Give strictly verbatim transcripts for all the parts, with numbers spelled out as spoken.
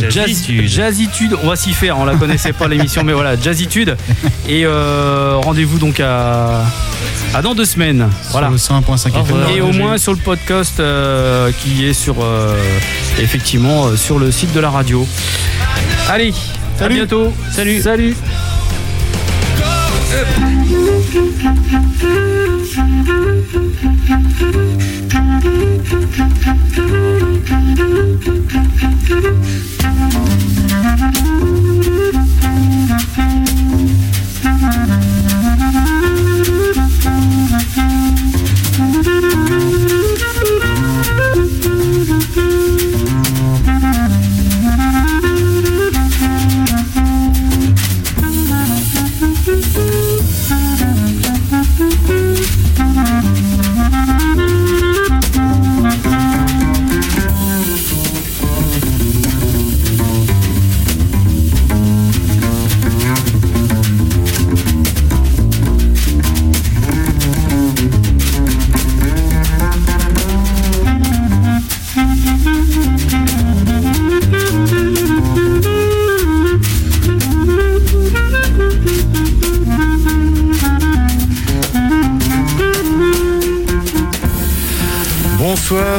Jazzitude. Jazzitude, on va s'y faire, on la connaissait pas l'émission, mais voilà, Jazzitude. Et euh, rendez-vous donc à, à dans deux semaines. Voilà. Sur le cent un point cinq F M. Et au moins sur le podcast euh, qui est sur, euh, effectivement, euh, sur le site de la radio. Allez, salut. À bientôt. Salut. Salut. Bonsoir.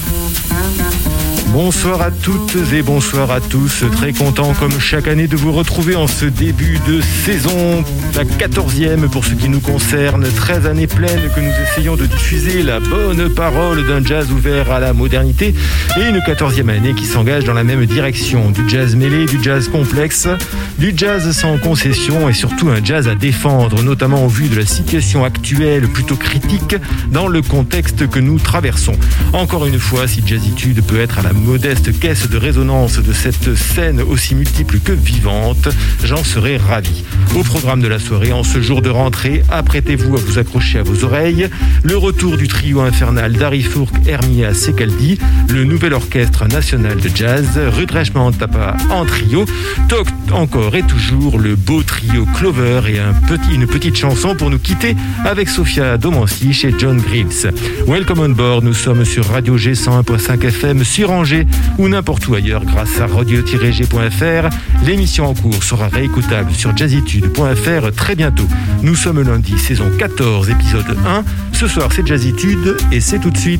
Bonsoir à toutes et bonsoir à tous. Très content comme chaque année de vous retrouver en ce début de saison, la quatorzième pour ce qui nous concerne. treize années pleines que nous essayons de diffuser la bonne parole d'un jazz ouvert à la modernité et une quatorzième année qui s'engage dans la même direction. Du jazz mêlé, du jazz complexe, du jazz sans concession et surtout un jazz à défendre, notamment au vu de la situation actuelle plutôt critique dans le contexte que nous traversons. Encore une fois, si Jazzitude peut être à la modeste caisse de résonance de cette scène aussi multiple que vivante, j'en serais ravi. Au programme de la soirée, en ce jour de rentrée, apprêtez-vous à vous accrocher à vos oreilles, le retour du trio infernal d'Harry Fourk, Hermia Secaldi, le nouvel orchestre national de jazz, Rudresh Mahantapa en trio, toc encore et toujours le beau trio Clover et un petit, une petite chanson pour nous quitter avec Sophia Domancy chez John Greaves. Welcome on board, nous sommes sur Radio G cent un point cinq F M sur Angers ou n'importe où ailleurs grâce à radio tiret g point f r. L'émission en cours sera réécoutable sur jazzitude point f r très bientôt. Nous sommes lundi, saison quatorze, épisode un. Ce soir, c'est Jazzitude et c'est tout de suite.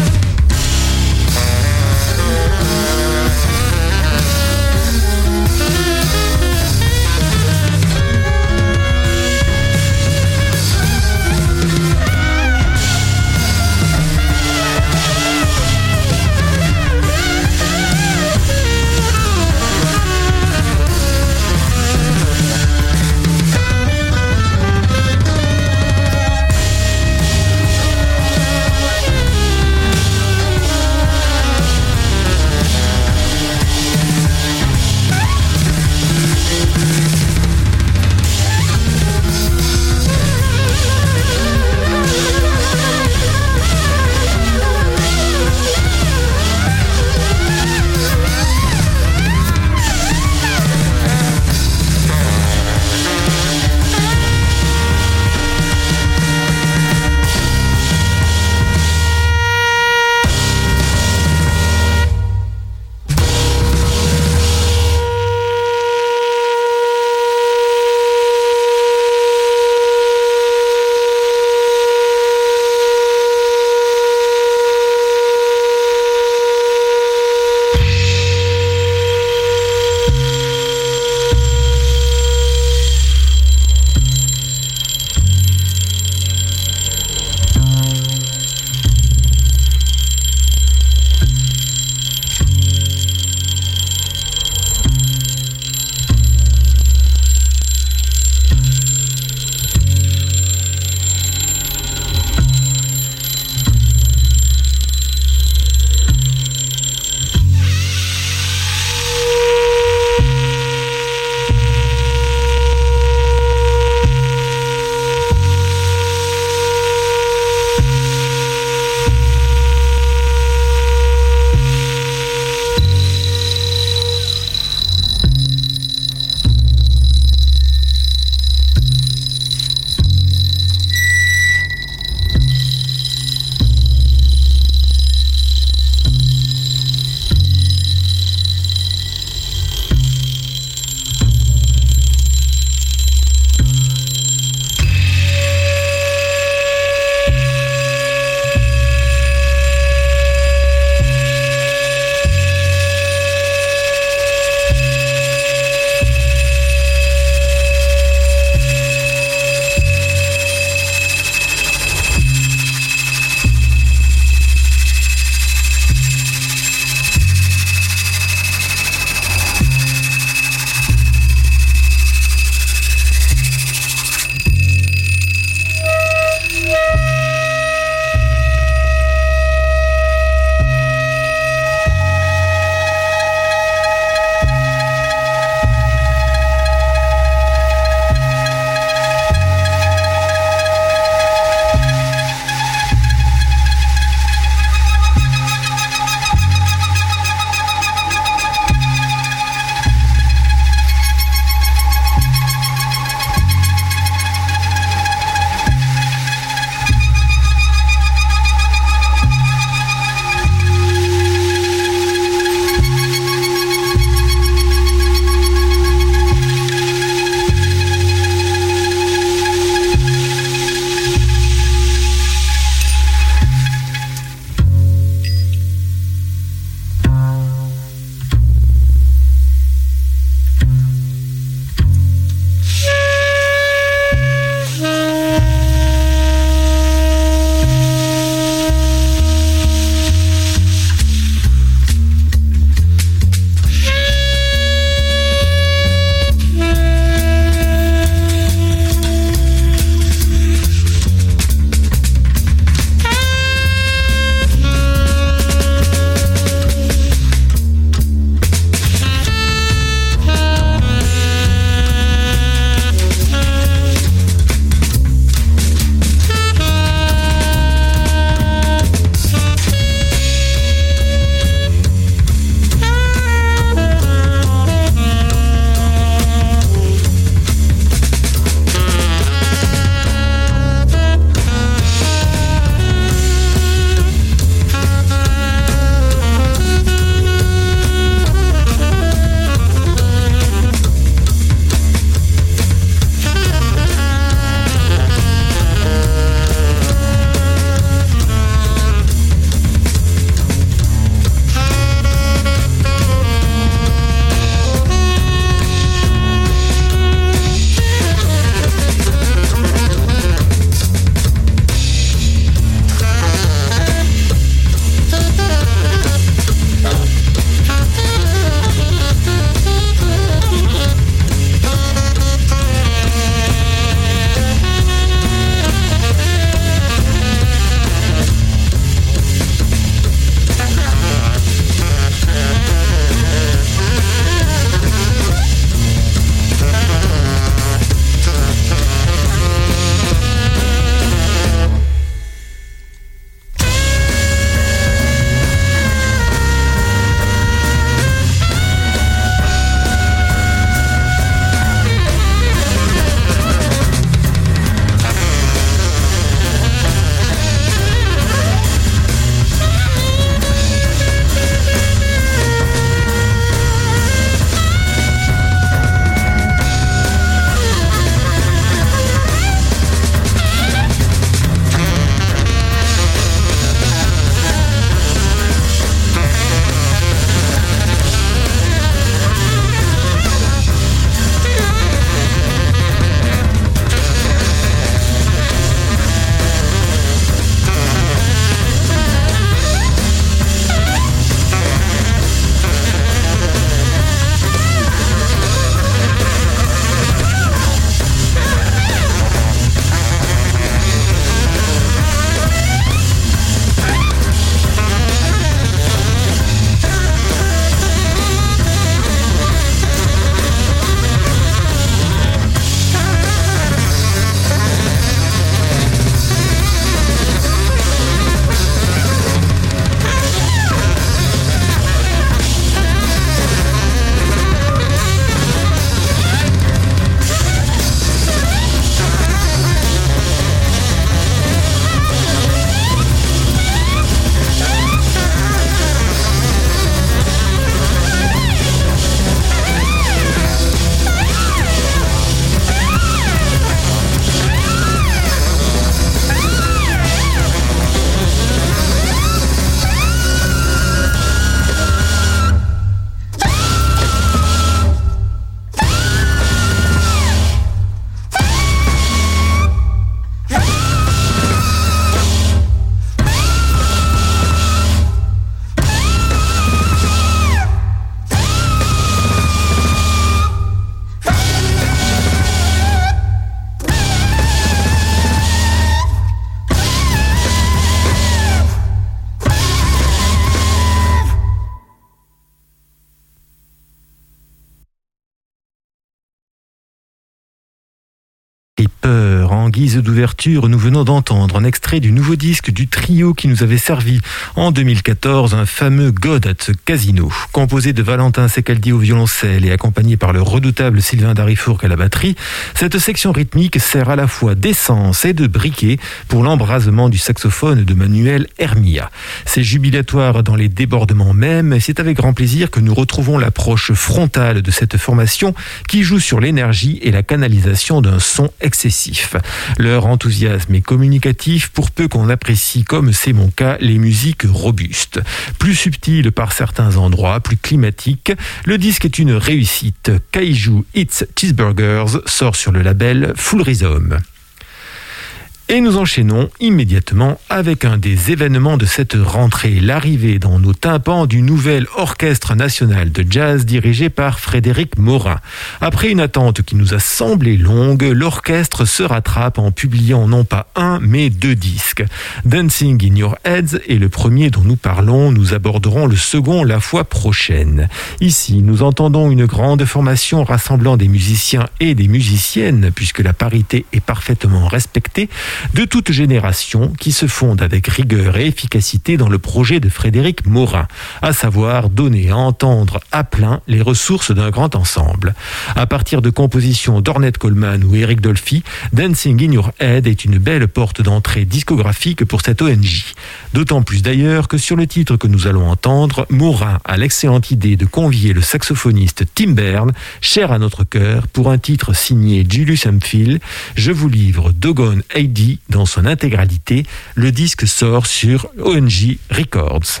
guise d'ouverture, nous venons d'entendre un extrait du nouveau disque du trio qui nous avait servi en deux mille quatorze un fameux God at the Casino. Composé de Valentin Secaldi au violoncelle et accompagné par le redoutable Sylvain Darifourcq à la batterie, cette section rythmique sert à la fois d'essence et de briquet pour l'embrasement du saxophone de Manuel Hermia. C'est jubilatoire dans les débordements même, et c'est avec grand plaisir que nous retrouvons l'approche frontale de cette formation qui joue sur l'énergie et la canalisation d'un son excessif. Leur enthousiasme est communicatif pour peu qu'on apprécie, comme c'est mon cas, les musiques robustes. Plus subtiles par certains endroits, plus climatiques, le disque est une réussite. Kaiju Eats Cheeseburgers sort sur le label Full Rhythm. Et nous enchaînons immédiatement avec un des événements de cette rentrée, l'arrivée dans nos tympans du nouvel Orchestre national de jazz dirigé par Frédéric Morin. Après une attente qui nous a semblé longue, l'orchestre se rattrape en publiant non pas un, mais deux disques. Dancing in Your Heads est le premier dont nous parlons, nous aborderons le second la fois prochaine. Ici, nous entendons une grande formation rassemblant des musiciens et des musiciennes, puisque la parité est parfaitement respectée, de toute génération qui se fonde avec rigueur et efficacité dans le projet de Frédéric Morin, à savoir donner à entendre à plein les ressources d'un grand ensemble. À partir de compositions d'Ornette Coleman ou Eric Dolphy, Dancing in Your Head est une belle porte d'entrée discographique pour cette O N J. D'autant plus d'ailleurs que sur le titre que nous allons entendre, Morin a l'excellente idée de convier le saxophoniste Tim Berne, cher à notre cœur, pour un titre signé Julius Hemphill. Je vous livre Doggone A D dans son intégralité. Le disque sort sur O N J Records.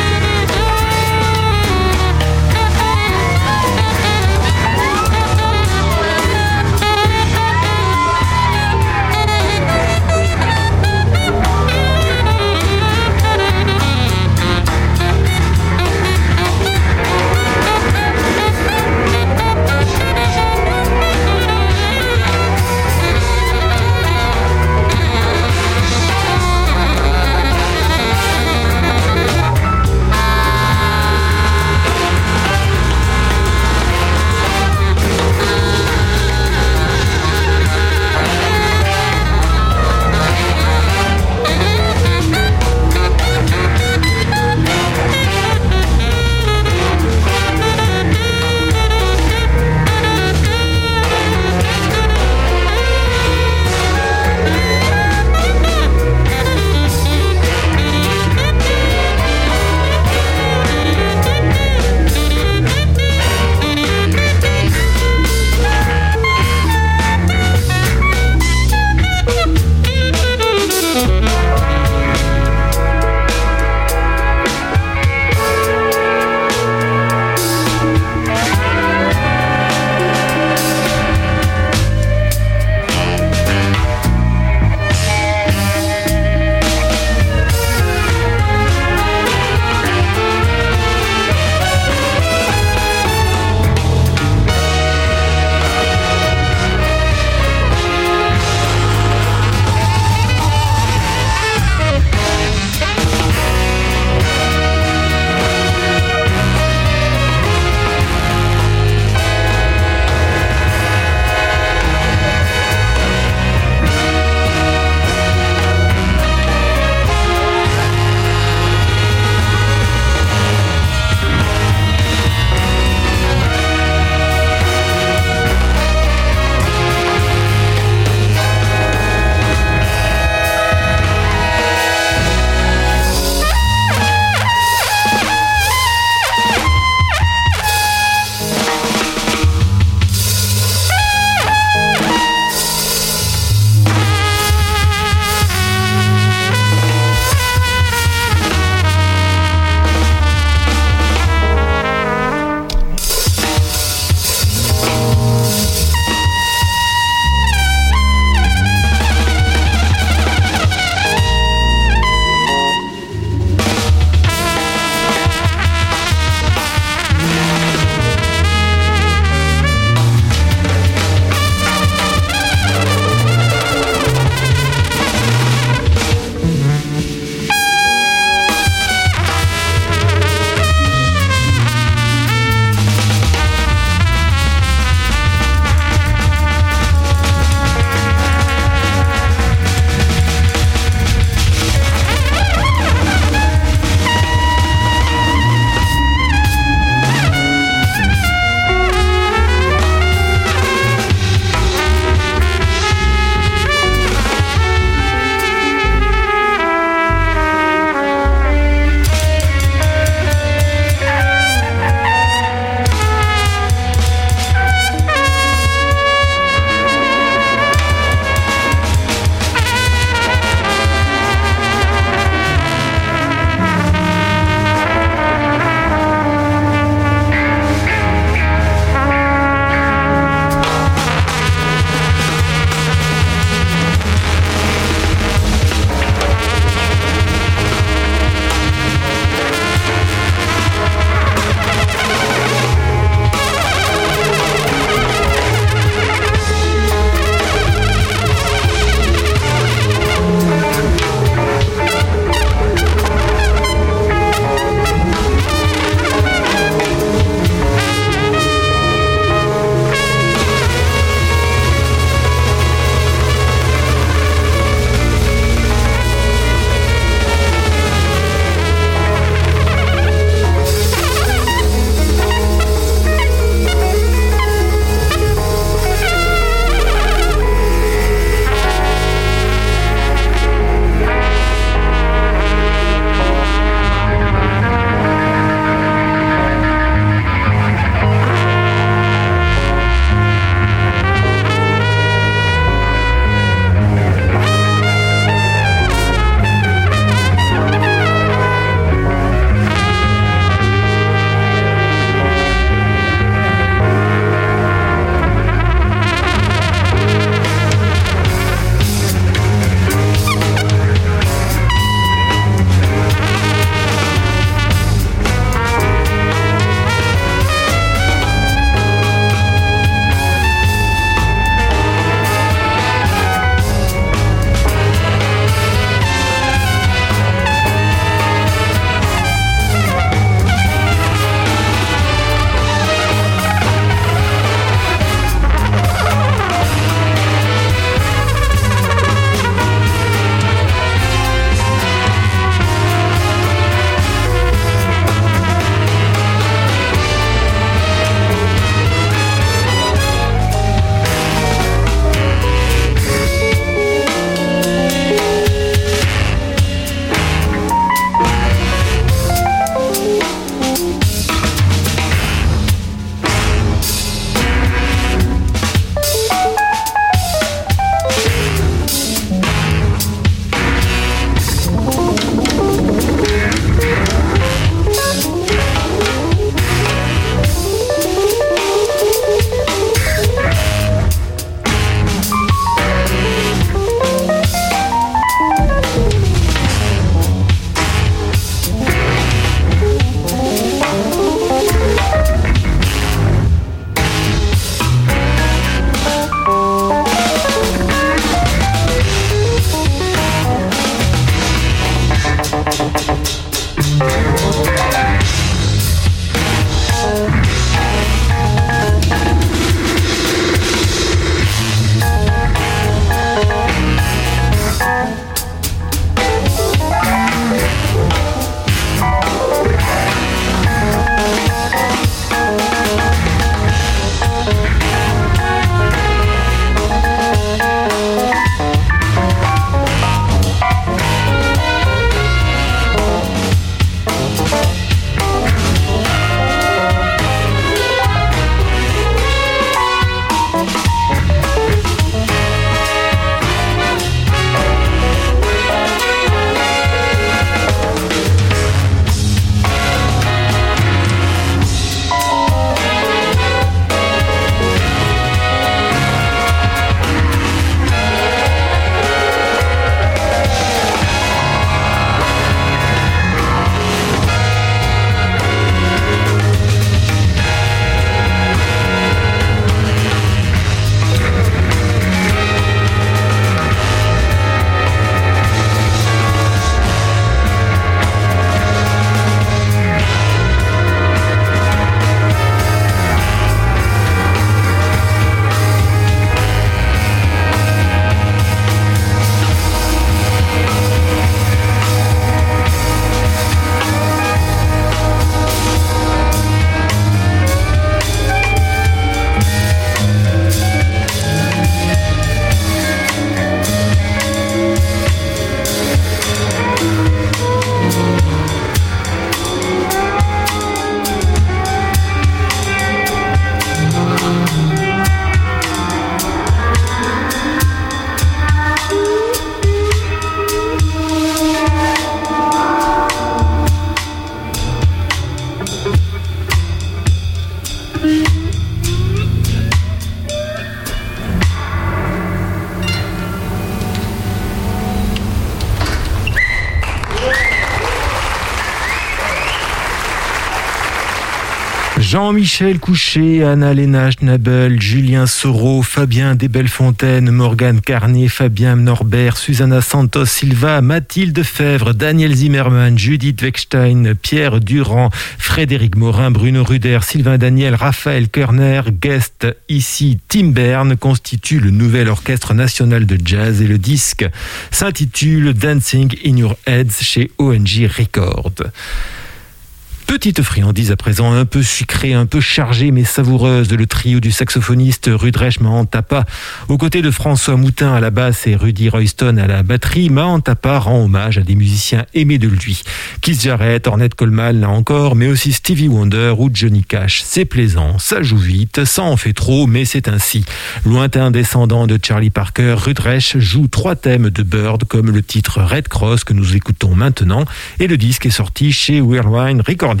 Jean-Michel Couchet, Anna-Léna Schnabel, Julien Soro, Fabien Desbellefontaines, Morgane Carnet, Fabien Norbert, Susanna Santos Silva, Mathilde Fèvre, Daniel Zimmermann, Judith Weckstein, Pierre Durand, Frédéric Morin, Bruno Ruder, Sylvain Daniel, Raphaël Körner, guest ici Tim Bern constitue le nouvel orchestre national de jazz et le disque s'intitule Dancing in Your Heads chez O N J Records. Petite friandise à présent, un peu sucrée, un peu chargée mais savoureuse, le trio du saxophoniste Rudresh Mahantapa aux côtés de François Moutin à la basse et Rudy Royston à la batterie. Mahantapa rend hommage à des musiciens aimés de lui. Keith Jarrett, Ornette Coleman là encore, mais aussi Stevie Wonder ou Johnny Cash. C'est plaisant, ça joue vite, ça en fait trop, mais c'est ainsi. Lointain descendant de Charlie Parker, Rudresh joue trois thèmes de Bird comme le titre Red Cross que nous écoutons maintenant et le disque est sorti chez Whirlwind Recordings.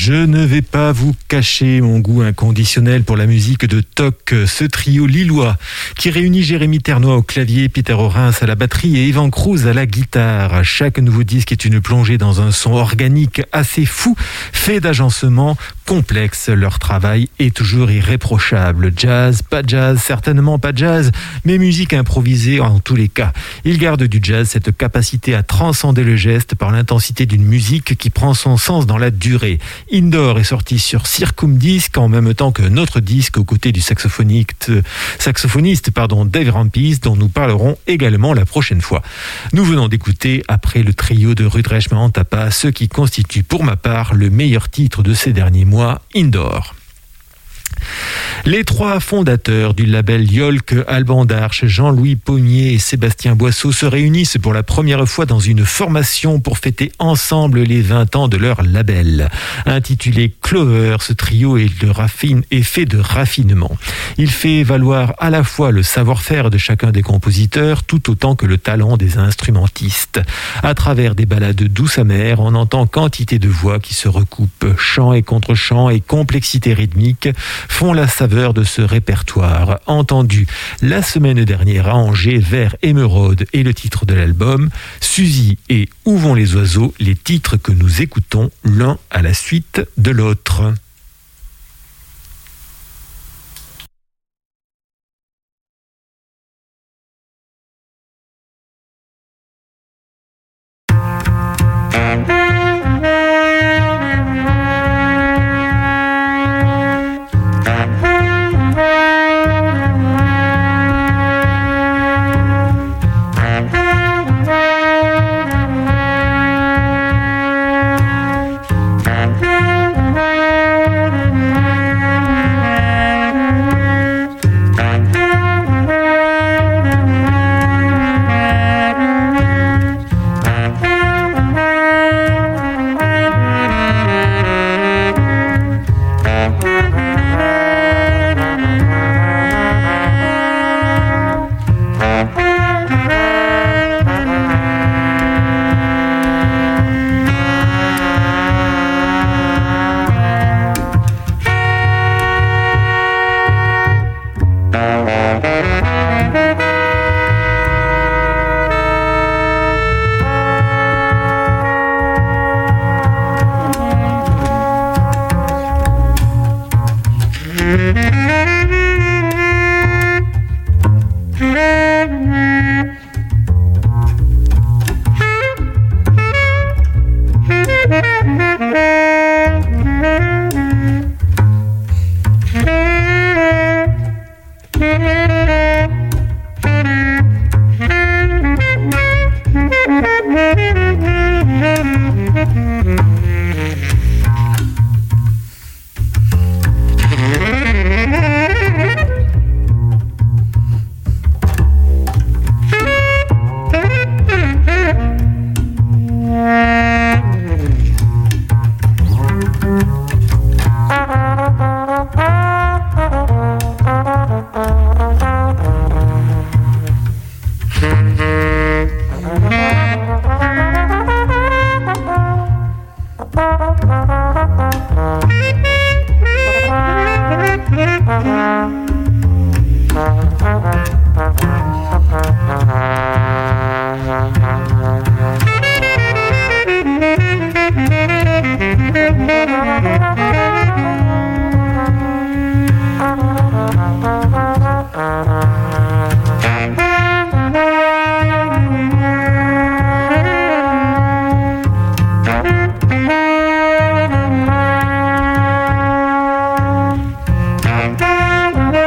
Je ne vais pas vous cacher mon goût inconditionnel pour la musique de Toc, ce trio lillois qui réunit Jérémy Ternois au clavier, Peter Orens à la batterie et Evan Cruz à la guitare. Chaque nouveau disque est une plongée dans un son organique assez fou, fait d'agencements complexes. Leur travail est toujours irréprochable. Jazz, pas jazz, certainement pas jazz, mais musique improvisée en tous les cas. Ils gardent du jazz cette capacité à transcender le geste par l'intensité d'une musique qui prend son sens dans la durée. Indoor est sorti sur Circumdisc en même temps que notre disque aux côtés du saxophoniste, saxophoniste pardon, Dave Rampis, dont nous parlerons également la prochaine fois. Nous venons d'écouter, après le trio de Rudrecht Mahantapa, ce qui constitue pour ma part le meilleur titre de ces derniers mois, Indoor. Les trois fondateurs du label Yolk, Alban Darche, Jean-Louis Pommier et Sébastien Boisseau se réunissent pour la première fois dans une formation pour fêter ensemble les vingt ans de leur label. Intitulé Clover, ce trio est, de raffine, est fait de raffinement. Il fait valoir à la fois le savoir-faire de chacun des compositeurs tout autant que le talent des instrumentistes. À travers des ballades douces amères, on entend quantité de voix qui se recoupent. Chant et contre-chant et complexité rythmique font la saveur de ce répertoire. Entendu la semaine dernière à Angers, Vert Émeraude est le titre de l'album. Suzy et Où vont les oiseaux, les titres que nous écoutons l'un à la suite de l'autre. Bye.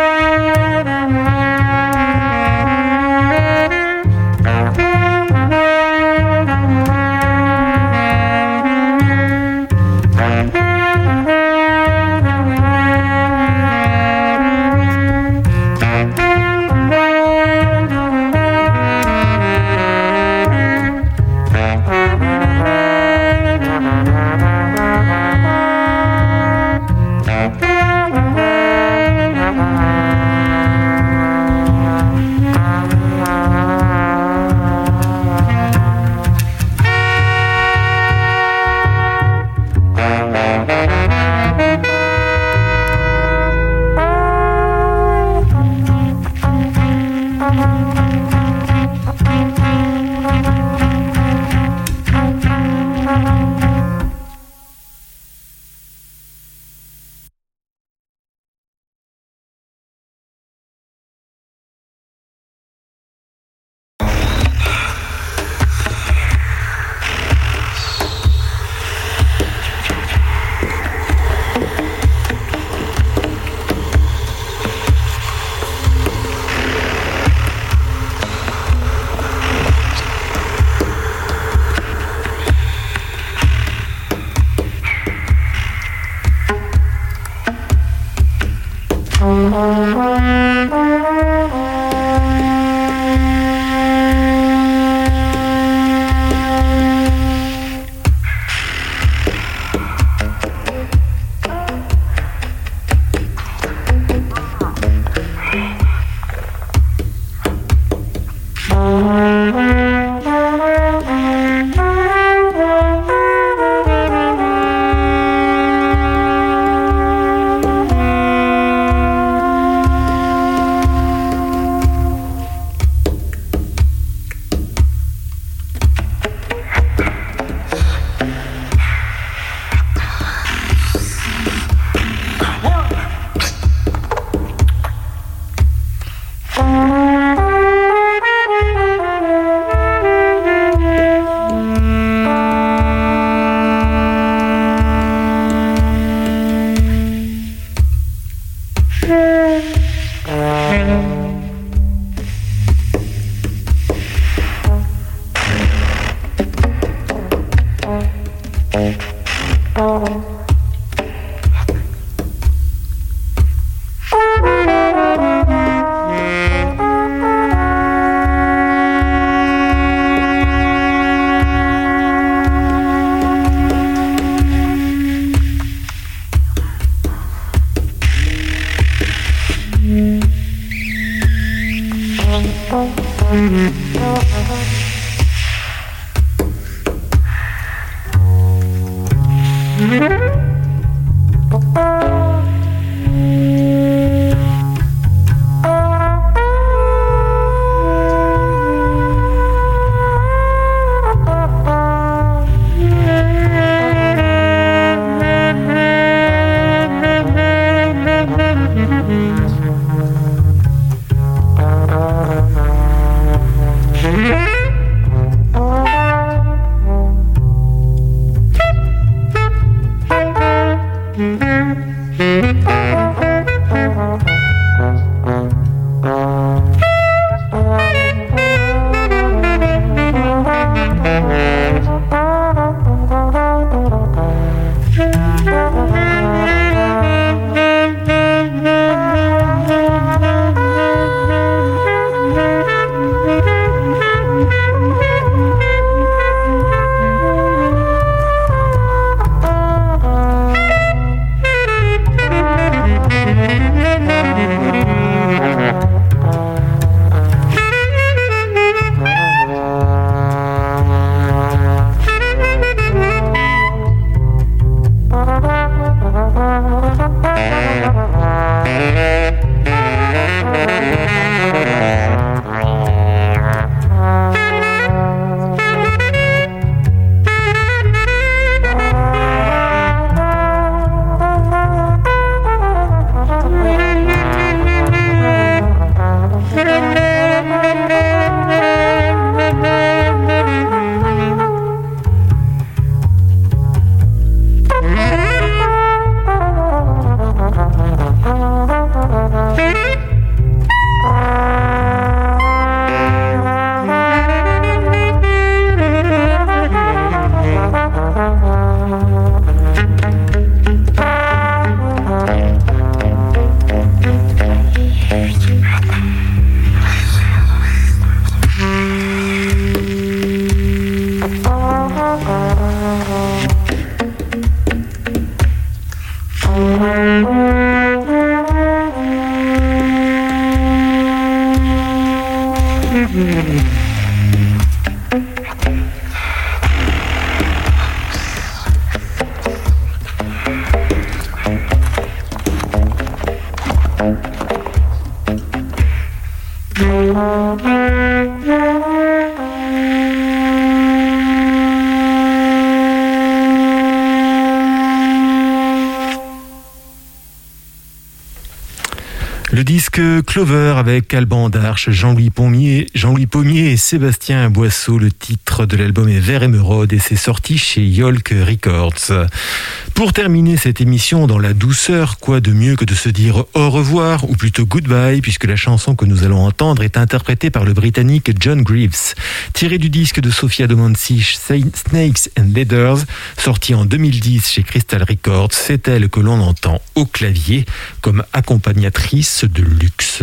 Le disque Clover avec Alban Darche, Jean-Louis Pommier, Jean-Louis Pommier et Sébastien Boisseau. Le titre de l'album est Vert émeraude et c'est sorti chez Yolk Records. Pour terminer cette émission dans la douceur, quoi de mieux que de se dire au revoir, ou plutôt goodbye, puisque la chanson que nous allons entendre est interprétée par le Britannique John Greaves. Tirée du disque de Sophia Domancy, Snakes and Ladders, sorti en deux mille dix chez Crystal Records, c'est elle que l'on entend au clavier comme accompagnatrice de luxe.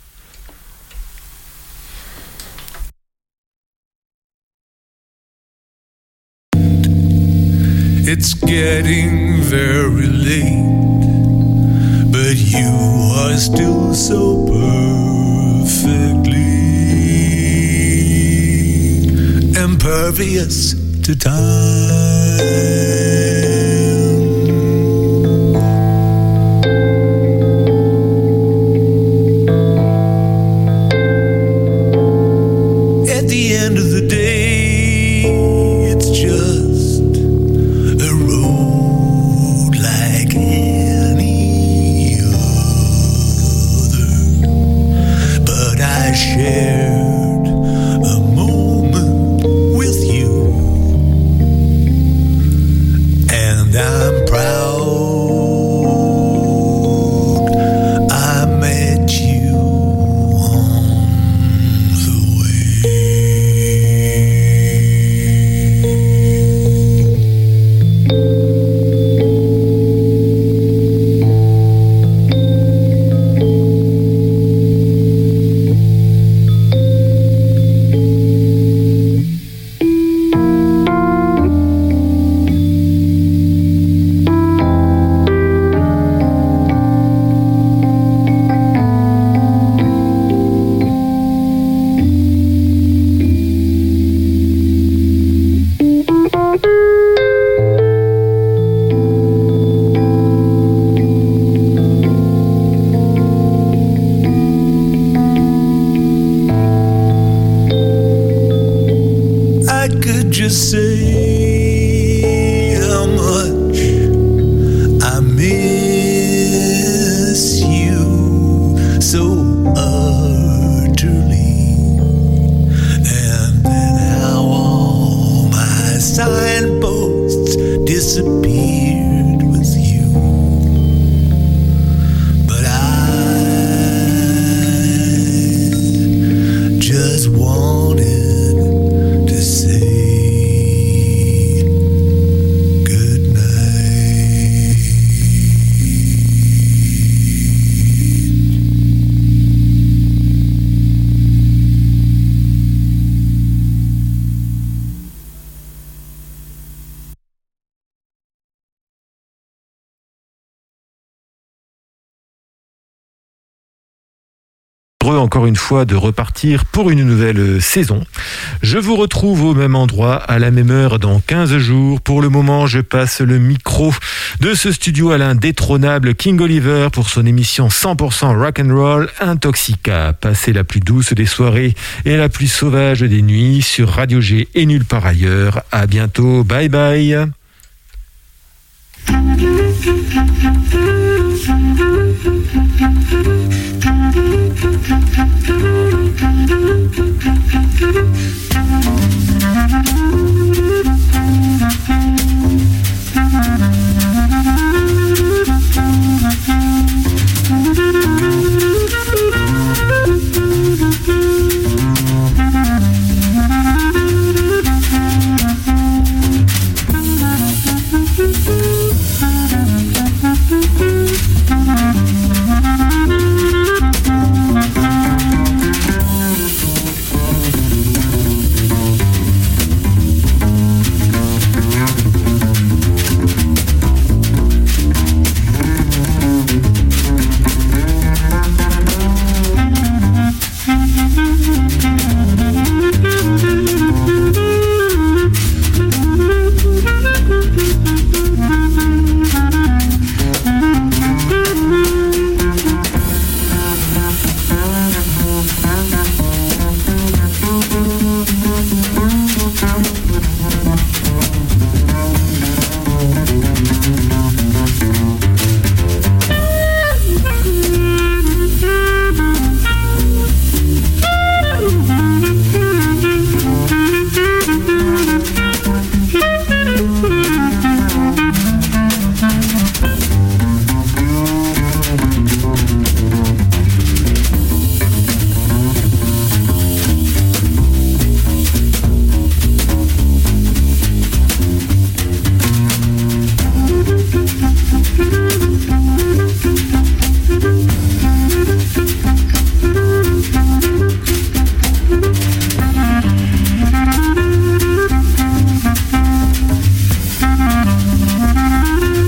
It's getting very late, but you are still so perfectly impervious to time. Encore une fois de repartir pour une nouvelle saison. Je vous retrouve au même endroit à la même heure dans quinze jours. Pour le moment, je passe le micro de ce studio à l'indétrônable King Oliver pour son émission cent pour cent rock'n'roll Intoxica. Passez la plus douce des soirées et la plus sauvage des nuits sur Radio G et nulle part ailleurs. À bientôt. Bye bye. Thank you.